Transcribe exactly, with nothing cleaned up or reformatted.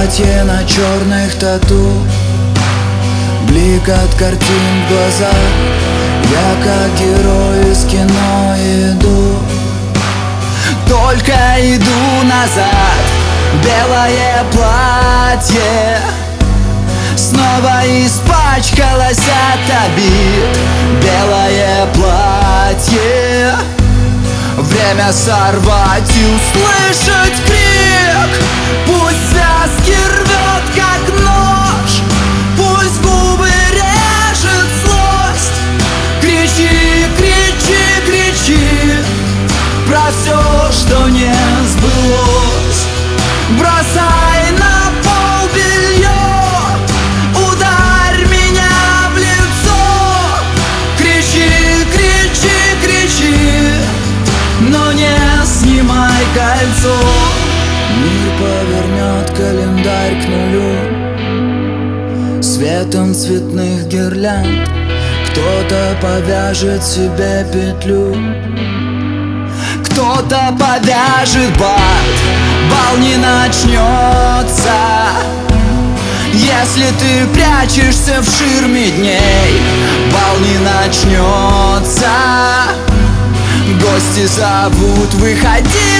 платье на черных тату, блик от картин в глазах. Я как герой из кино иду, только иду назад. Белое платье снова испачкалось от обид. Белое платье, время сорвать и услышать крик. Пусть связки рвет, как нож, пусть губы режет злость. Кричи, кричи, кричи про все, что не сбылось. Бросай на пол белье, ударь меня в лицо. Кричи, кричи, кричи, но не снимай кольцо. Мир повернет календарь к нулю светом цветных гирлянд. Кто-то повяжет себе петлю, кто-то повяжет бат. Бал не начнется, если ты прячешься в ширме дней. Бал не начнется, гости зовут, выходи.